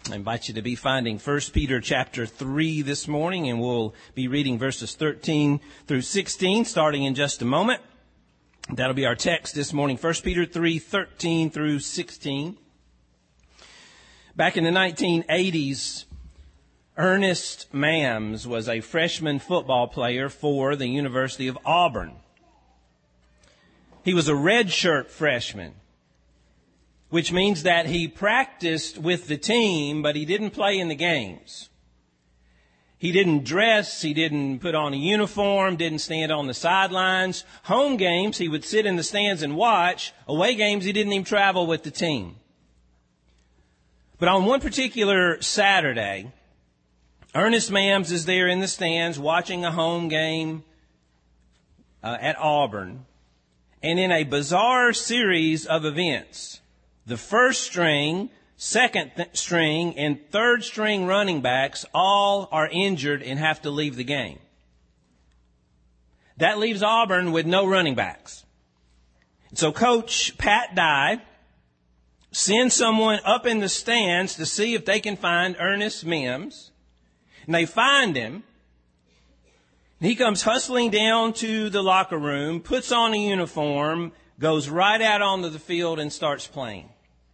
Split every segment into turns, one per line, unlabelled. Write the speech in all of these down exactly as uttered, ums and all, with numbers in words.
I invite you to be finding First Peter chapter three this morning, and we'll be reading verses thirteen through sixteen, starting in just a moment. That'll be our text this morning, First Peter three, thirteen through sixteen. Back in the nineteen eighties, Ernest Mams was a freshman football player for the University of Auburn. He was a redshirt freshman, which means that he practiced with the team, but he didn't play in the games. He didn't dress, he didn't put on a uniform, didn't stand on the sidelines. Home games, he would sit in the stands and watch. Away games, he didn't even travel with the team. But on one particular Saturday, Ernest Mams is there in the stands watching a home game uh, at Auburn. And in a bizarre series of events, the first string, second th- string, and third string running backs all are injured and have to leave the game. That leaves Auburn with no running backs. So Coach Pat Dye sends someone up in the stands to see if they can find Ernest Mams. And they find him. He comes hustling down to the locker room, puts on a uniform, goes right out onto the field and starts playing.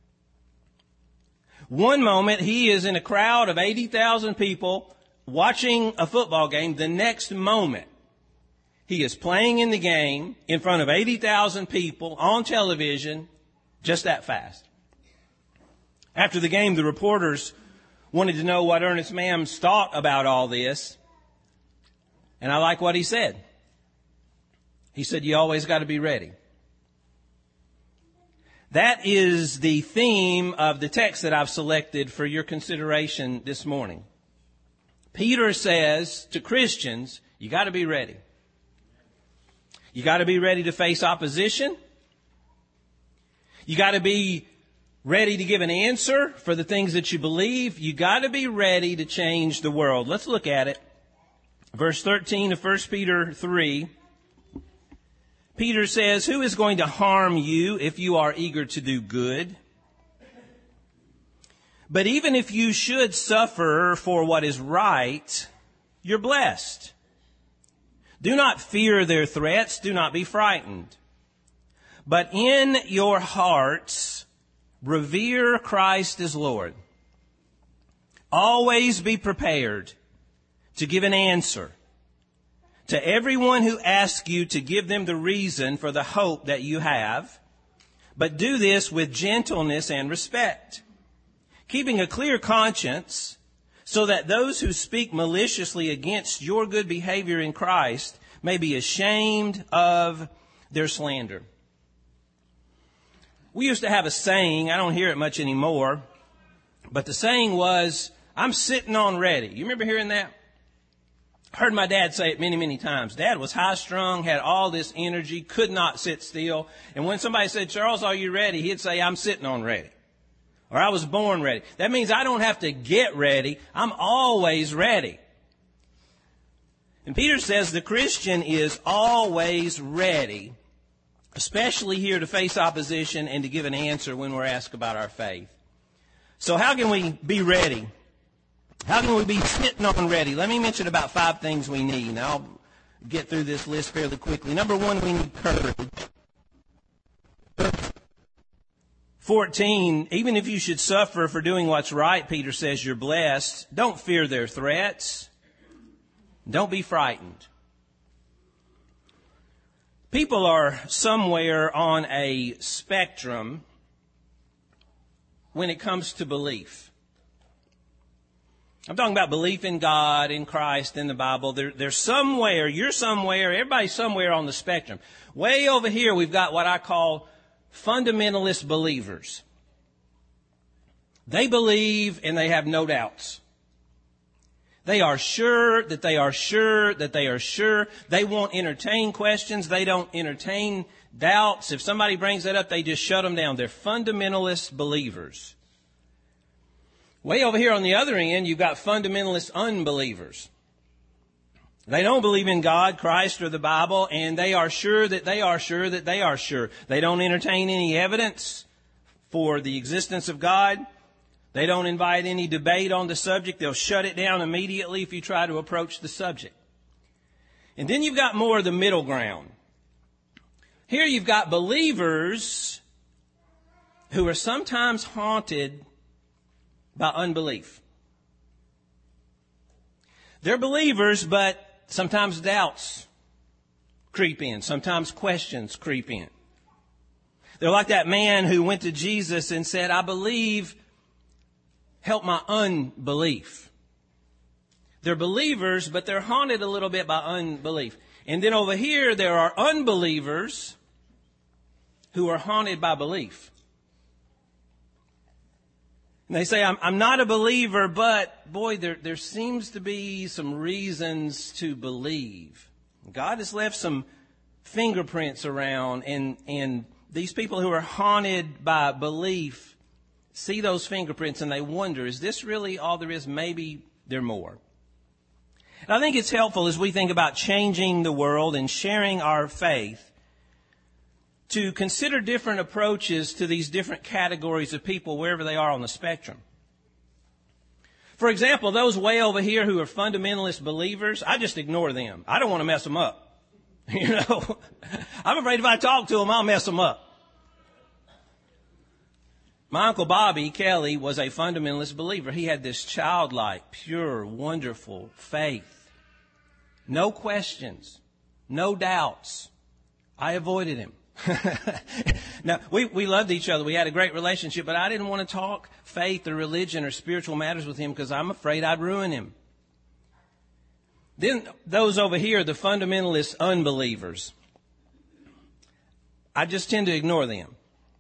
One moment, he is in a crowd of eighty thousand people watching a football game. The next moment, he is playing in the game in front of eighty thousand people on television, just that fast. After the game, the reporters wanted to know what Ernest Mams thought about all this. And I like what he said. He said, "You always got to be ready." That is the theme of the text that I've selected for your consideration this morning. Peter says to Christians, you got to be ready. You got to be ready to face opposition. You got to be ready to give an answer for the things that you believe. You got to be ready to change the world. Let's look at it. Verse thirteen of First Peter three. Peter says, "Who is going to harm you if you are eager to do good? But even if you should suffer for what is right, you're blessed. Do not fear their threats. Do not be frightened. But in your hearts, revere Christ as Lord. Always be prepared to give an answer to everyone who asks you to give them the reason for the hope that you have, but do this with gentleness and respect, keeping a clear conscience, so that those who speak maliciously against your good behavior in Christ may be ashamed of their slander." We used to have a saying, I don't hear it much anymore, but the saying was, "I'm sitting on ready." You remember hearing that? Heard my dad say it many, many times. Dad was high-strung, had all this energy, could not sit still. And when somebody said, "Charles, are you ready?" he'd say, "I'm sitting on ready." Or, "I was born ready." That means I don't have to get ready. I'm always ready. And Peter says the Christian is always ready, especially here to face opposition and to give an answer when we're asked about our faith. So how can we be ready? How can we be sitting on ready? Let me mention about five things we need. Now, I'll get through this list fairly quickly. Number one, we need courage. fourteen, even if you should suffer for doing what's right, Peter says you're blessed. Don't fear their threats. Don't be frightened. People are somewhere on a spectrum when it comes to belief. I'm talking about belief in God, in Christ, in the Bible. There, there's somewhere, you're somewhere, everybody's somewhere on the spectrum. Way over here, we've got what I call fundamentalist believers. They believe and they have no doubts. They are sure that they are sure that they are sure. They won't entertain questions. They don't entertain doubts. If somebody brings that up, they just shut them down. They're fundamentalist believers. Way over here on the other end, you've got fundamentalist unbelievers. They don't believe in God, Christ, or the Bible, and they are sure that they are sure that they are sure. They don't entertain any evidence for the existence of God. They don't invite any debate on the subject. They'll shut it down immediately if you try to approach the subject. And then you've got more of the middle ground. Here you've got believers who are sometimes haunted by unbelief. They're believers, but sometimes doubts creep in. Sometimes questions creep in. They're like that man who went to Jesus and said, I believe, help my unbelief. They're believers, but they're haunted a little bit by unbelief. And then over here, there are unbelievers who are haunted by belief. And they say, I'm, I'm not a believer, but boy, there, there seems to be some reasons to believe. God has left some fingerprints around, and, and these people who are haunted by belief see those fingerprints and they wonder, is this really all there is? Maybe there more. And I think it's helpful as we think about changing the world and sharing our faith to consider different approaches to these different categories of people wherever they are on the spectrum. For example, those way over here who are fundamentalist believers, I just ignore them. I don't want to mess them up. You know, I'm afraid if I talk to them, I'll mess them up. My Uncle Bobby Kelly was a fundamentalist believer. He had this childlike, pure, wonderful faith. No questions, no doubts. I avoided him. Now, we, we loved each other. We had a great relationship, but I didn't want to talk faith or religion or spiritual matters with him because I'm afraid I'd ruin him. Then those over here, the fundamentalist unbelievers, I just tend to ignore them.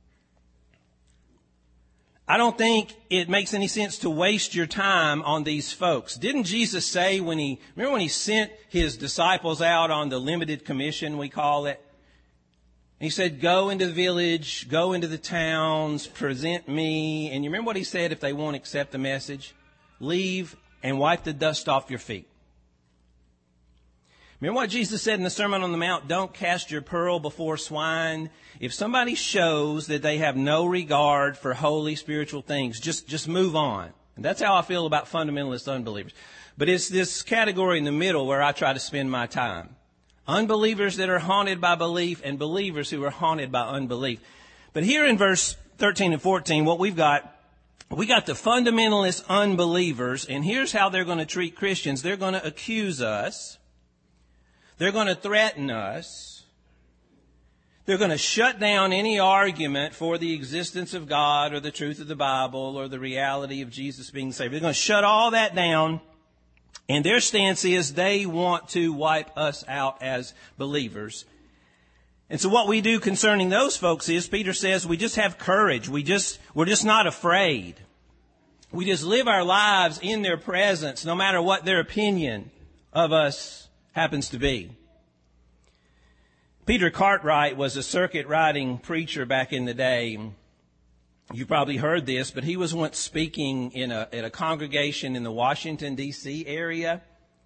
I don't think it makes any sense to waste your time on these folks. Didn't Jesus say when he, remember when he sent his disciples out on the limited commission, we call it? He said, go into the village, go into the towns, present me. And you remember what he said if they won't accept the message? Leave and wipe the dust off your feet. Remember what Jesus said in the Sermon on the Mount? Don't cast your pearl before swine. If somebody shows that they have no regard for holy spiritual things, just, just move on. And that's how I feel about fundamentalist unbelievers. But it's this category in the middle where I try to spend my time. Unbelievers that are haunted by belief and believers who are haunted by unbelief. But here in verse thirteen and fourteen, what we've got, we got the fundamentalist unbelievers, and here's how they're going to treat Christians. They're going to accuse us. They're going to threaten us. They're going to shut down any argument for the existence of God or the truth of the Bible or the reality of Jesus being saved. They're going to shut all that down. And their stance is they want to wipe us out as believers. And so what we do concerning those folks is, Peter says, we just have courage. We just, we're just not afraid. We just live our lives in their presence, no matter what their opinion of us happens to be. Peter Cartwright was a circuit riding preacher back in the day. You probably heard this, but he was once speaking in a, at a congregation in the Washington, D C area.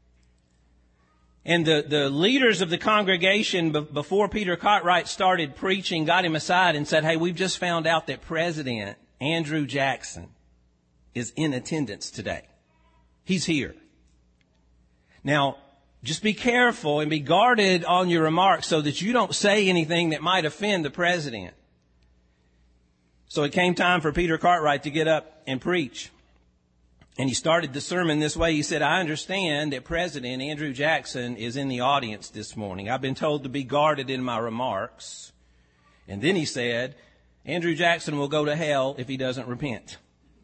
And the, the leaders of the congregation, b- before Peter Cartwright started preaching, got him aside and said, hey, we've just found out that President Andrew Jackson is in attendance today. He's here. Now, just be careful and be guarded on your remarks so that you don't say anything that might offend the president. So it came time for Peter Cartwright to get up and preach. And he started the sermon this way. He said, I understand that President Andrew Jackson is in the audience this morning. I've been told to be guarded in my remarks. And then he said, Andrew Jackson will go to hell if he doesn't repent.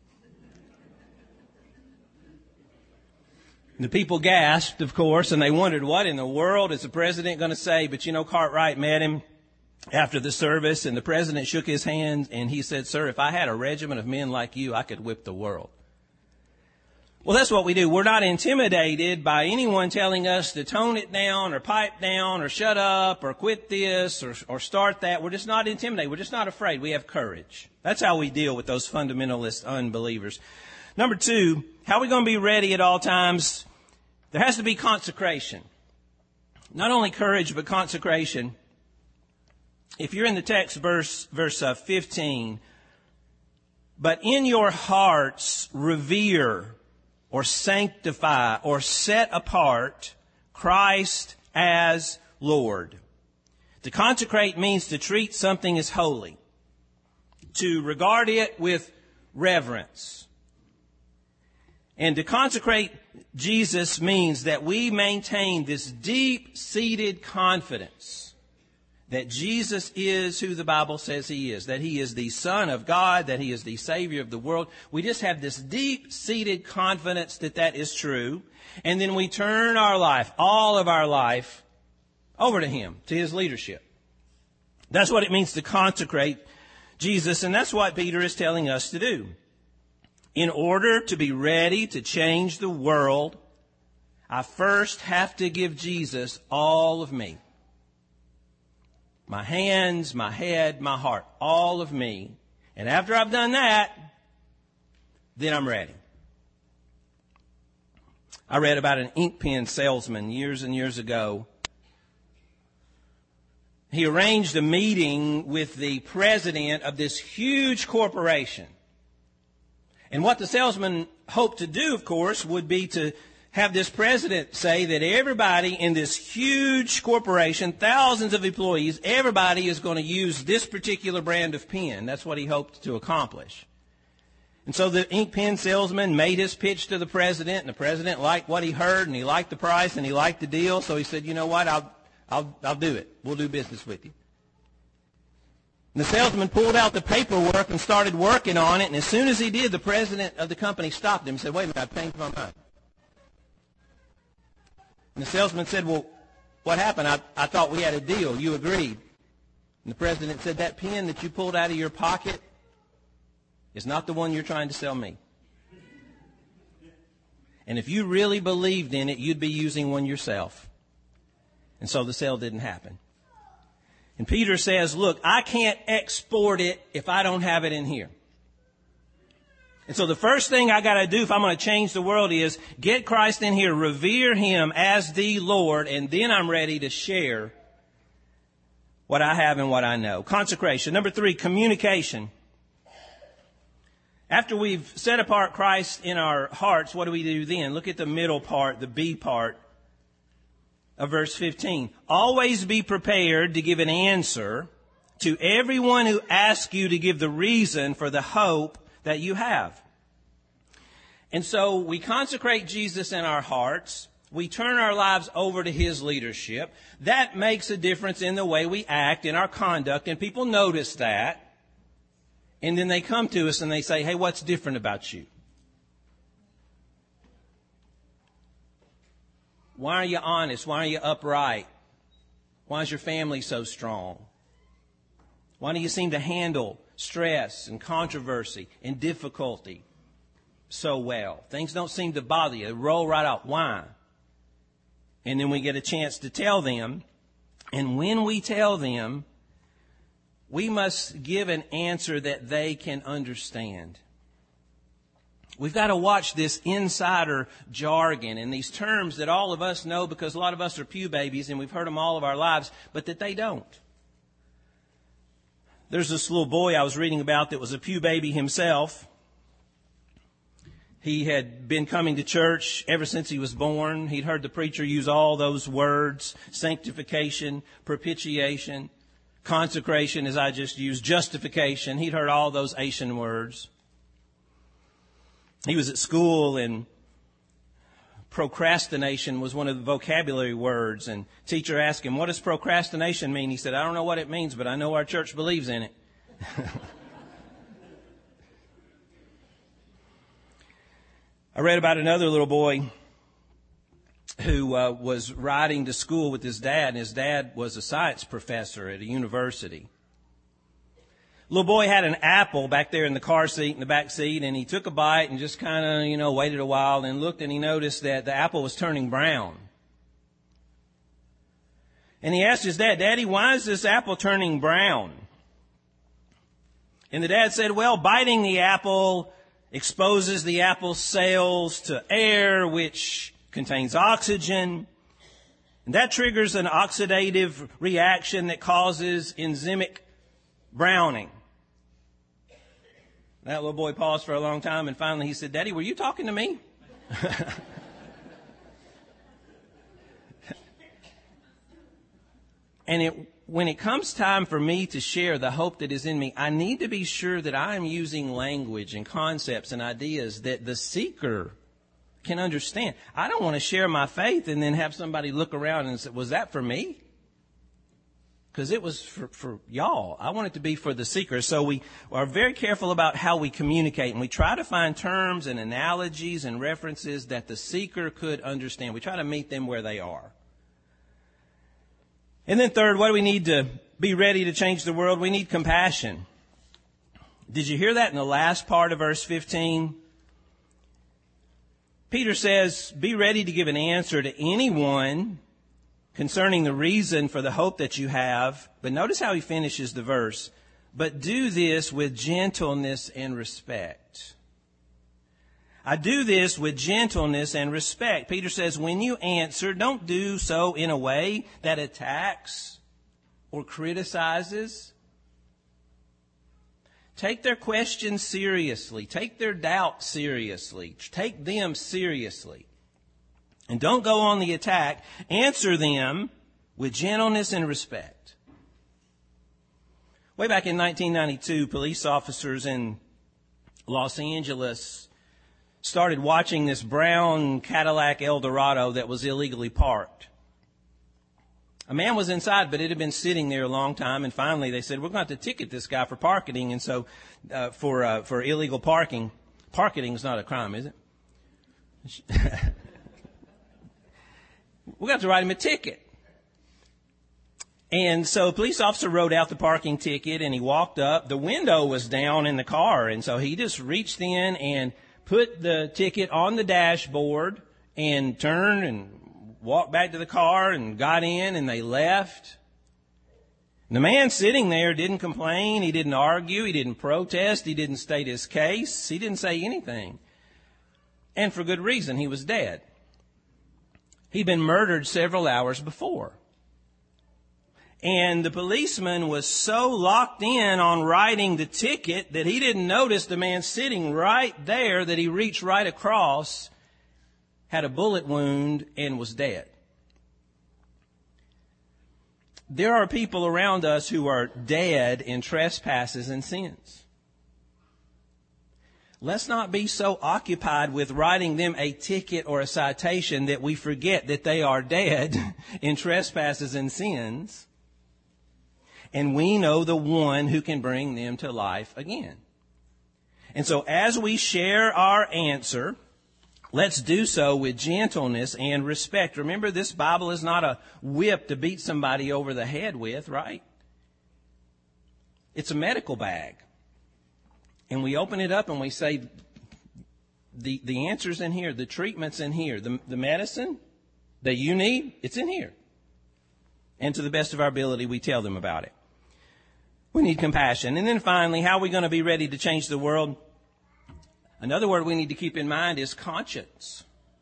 The people gasped, of course, and they wondered, what in the world is the president going to say? But you know, Cartwright met him after the service, and the president shook his hand, and he said, sir, if I had a regiment of men like you, I could whip the world. Well, that's what we do. We're not intimidated by anyone telling us to tone it down or pipe down or shut up or quit this or, or start that. We're just not intimidated. We're just not afraid. We have courage. That's how we deal with those fundamentalist unbelievers. Number two, how are we going to be ready at all times? There has to be consecration. Not only courage, but consecration. If you're in the text, verse verse uh, fifteen, but in your hearts revere or sanctify or set apart Christ as Lord. To consecrate means to treat something as holy, to regard it with reverence. And to consecrate Jesus means that we maintain this deep-seated confidence that Jesus is who the Bible says He is, that He is the Son of God, that He is the Savior of the world. We just have this deep-seated confidence that that is true. And then we turn our life, all of our life, over to Him, to His leadership. That's what it means to consecrate Jesus, and that's what Peter is telling us to do. In order to be ready to change the world, I first have to give Jesus all of me. My hands, my head, my heart, all of me. And after I've done that, then I'm ready. I read about an ink pen salesman years and years ago. He arranged a meeting with the president of this huge corporation. And what the salesman hoped to do, of course, would be to have this president say that everybody in this huge corporation, thousands of employees, everybody is going to use this particular brand of pen. That's what he hoped to accomplish. And so the ink pen salesman made his pitch to the president, and the president liked what he heard, and he liked the price, and he liked the deal. So he said, you know what, I'll, I'll, I'll do it. We'll do business with you. And the salesman pulled out the paperwork and started working on it. And as soon as he did, the president of the company stopped him and said, wait a minute, I've changed my mind. And the salesman said, well, what happened? I, I thought we had a deal. You agreed. And the president said, that pen that you pulled out of your pocket is not the one you're trying to sell me. And if you really believed in it, you'd be using one yourself. And so the sale didn't happen. And Peter says, look, I can't export it if I don't have it in here. And so the first thing I got to do if I'm going to change the world is get Christ in here, revere Him as the Lord, and then I'm ready to share what I have and what I know. Consecration. Number three, communication. After we've set apart Christ in our hearts, what do we do then? Look at the middle part, the B part of verse fifteen. Always be prepared to give an answer to everyone who asks you to give the reason for the hope that you have. And so we consecrate Jesus in our hearts. We turn our lives over to His leadership. That makes a difference in the way we act, in our conduct, and people notice that. And then they come to us and they say, hey, what's different about you? Why are you honest? Why are you upright? Why is your family so strong? Why do you seem to handle stress and controversy and difficulty so well? Things don't seem to bother you. They roll right out. Why? And then we get a chance to tell them. And when we tell them, we must give an answer that they can understand. We've got to watch this insider jargon and these terms that all of us know because a lot of us are pew babies and we've heard them all of our lives, but that they don't. There's this little boy I was reading about that was a pew baby himself. He had been coming to church ever since he was born. He'd heard the preacher use all those words: sanctification, propitiation, consecration, as I just used, justification. He'd heard all those Asian words. He was at school and procrastination was one of the vocabulary words. And teacher asked him, what does procrastination mean? He said, I don't know what it means, but I know our church believes in it. I read about another little boy who uh, was riding to school with his dad, and his dad was a science professor at a university. Little boy had an apple back there in the car seat, in the back seat, and he took a bite and just kind of, you know, waited a while and looked, and he noticed that the apple was turning brown. And he asked his dad, Daddy, why is this apple turning brown? And the dad said, well, biting the apple exposes the apple's cells to air, which contains oxygen. And that triggers an oxidative reaction that causes enzymic browning. That little boy paused for a long time, and finally he said, "Daddy, were you talking to me?" And it, when it comes time for me to share the hope that is in me, I need to be sure that I am using language and concepts and ideas that the seeker can understand. I don't want to share my faith and then have somebody look around and say, "Was that for me?" Because it was for, for y'all. I want it to be for the seeker. So we are very careful about how we communicate, and we try to find terms and analogies and references that the seeker could understand. We try to meet them where they are. And then third, what do we need to be ready to change the world? We need compassion. Did you hear that in the last part of verse fifteen? Peter says, be ready to give an answer to anyone concerning the reason for the hope that you have. But notice how he finishes the verse. But do this with gentleness and respect. I do this with gentleness and respect. Peter says, when you answer, don't do so in a way that attacks or criticizes. Take their questions seriously. Take their doubts seriously. Take them seriously. And don't go on the attack. Answer them with gentleness and respect. Way back in nineteen ninety-two, police officers in Los Angeles started watching this brown Cadillac Eldorado that was illegally parked. A man was inside, but it had been sitting there a long time, and finally they said, "We're going to have to ticket this guy for parking." And so, uh, for uh, for illegal parking, parking is not a crime, is it? We're going to have to write him a ticket. And so a police officer wrote out the parking ticket, and he walked up. The window was down in the car, and so he just reached in and put the ticket on the dashboard and turned and walked back to the car and got in, and they left. And the man sitting there didn't complain. He didn't argue. He didn't protest. He didn't state his case. He didn't say anything. And for good reason. He was dead. He'd been murdered several hours before. And the policeman was so locked in on writing the ticket that he didn't notice the man sitting right there that he reached right across, had a bullet wound, and was dead. There are people around us who are dead in trespasses and sins. Let's not be so occupied with writing them a ticket or a citation that we forget that they are dead in trespasses and sins. And we know the one who can bring them to life again. And so as we share our answer, let's do so with gentleness and respect. Remember, this Bible is not a whip to beat somebody over the head with, right? It's a medical bag. And we open it up and we say, the, the answer's in here, the treatment's in here, the, the medicine that you need, it's in here. And to the best of our ability, we tell them about it. We need compassion. And then finally, how are we going to be ready to change the world? Another word we need to keep in mind is conscience.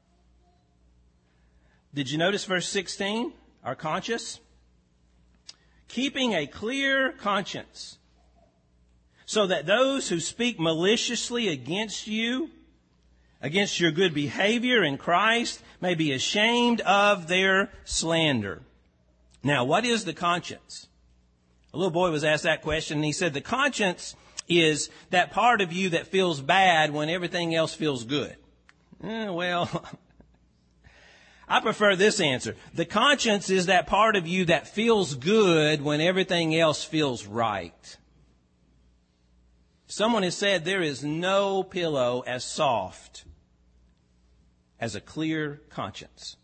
Did you notice verse sixteen? Our conscience? Keeping a clear conscience, so that those who speak maliciously against you, against your good behavior in Christ, may be ashamed of their slander. Now, what is the conscience? A little boy was asked that question, and he said, the conscience is that part of you that feels bad when everything else feels good. Eh, well, I prefer this answer. The conscience is that part of you that feels good when everything else feels right. Someone has said there is no pillow as soft as a clear conscience.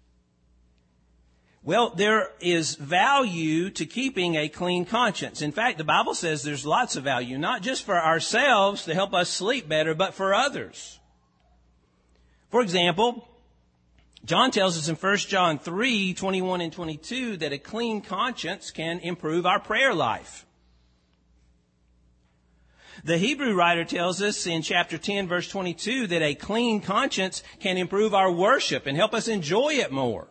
Well, there is value to keeping a clean conscience. In fact, the Bible says there's lots of value, not just for ourselves to help us sleep better, but for others. For example, John tells us in First John three, twenty-one and twenty-two that a clean conscience can improve our prayer life. The Hebrew writer tells us in chapter ten, verse twenty-two, that a clean conscience can improve our worship and help us enjoy it more.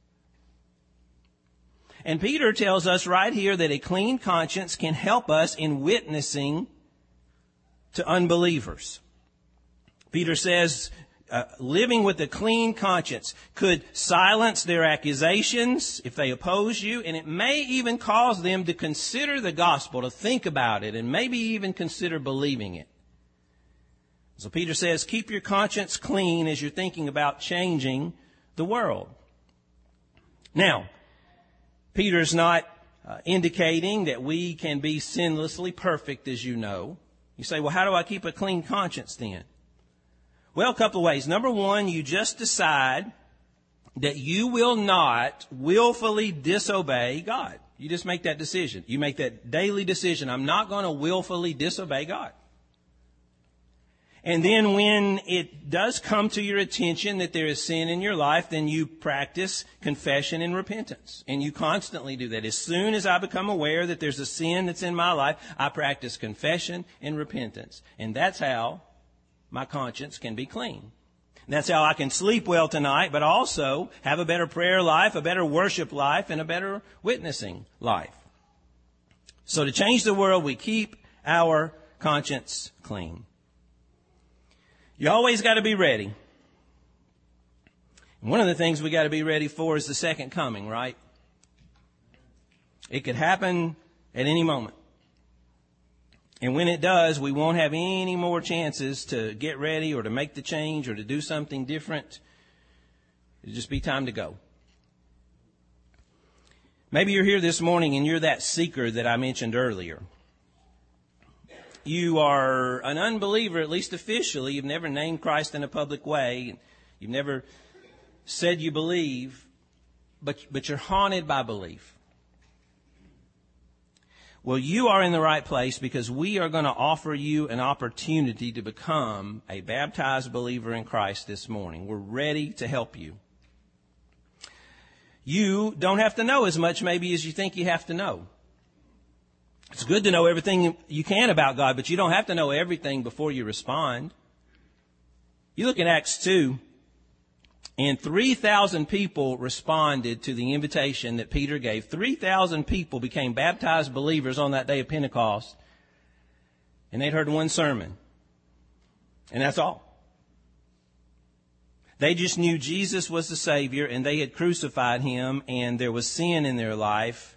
And Peter tells us right here that a clean conscience can help us in witnessing to unbelievers. Peter says, uh, living with a clean conscience could silence their accusations if they oppose you, and it may even cause them to consider the gospel, to think about it, and maybe even consider believing it. So Peter says, keep your conscience clean as you're thinking about changing the world. Now, Peter's not uh, indicating that we can be sinlessly perfect, as you know. You say, well, how do I keep a clean conscience then? Well, a couple of ways. Number one, you just decide that you will not willfully disobey God. You just make that decision. You make that daily decision. I'm not going to willfully disobey God. And then when it does come to your attention that there is sin in your life, then you practice confession and repentance. And you constantly do that. As soon as I become aware that there's a sin that's in my life, I practice confession and repentance. And that's how my conscience can be clean. And that's how I can sleep well tonight, but also have a better prayer life, a better worship life, and a better witnessing life. So to change the world, we keep our conscience clean. You always got to be ready. And one of the things we got to be ready for is the second coming, right? It could happen at any moment. And when it does, we won't have any more chances to get ready or to make the change or to do something different. It'll just be time to go. Maybe you're here this morning and you're that seeker that I mentioned earlier. You are an unbeliever, at least officially. You've never named Christ in a public way. You've never said you believe, but, but you're haunted by belief. Well, you are in the right place because we are going to offer you an opportunity to become a baptized believer in Christ this morning. We're ready to help you. You don't have to know as much maybe as you think you have to know. It's good to know everything you can about God, but you don't have to know everything before you respond. You look at Acts two, and three thousand people responded to the invitation that Peter gave. three thousand people became baptized believers on that day of Pentecost, and they'd heard one sermon. And that's all. They just knew Jesus was the Savior, and they had crucified Him, and there was sin in their life.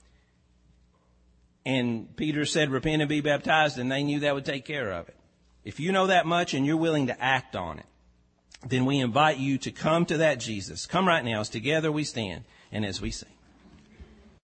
And Peter said, repent and be baptized, and they knew that would take care of it. If you know that much and you're willing to act on it, then we invite you to come to that Jesus. Come right now as together we stand and as we sing.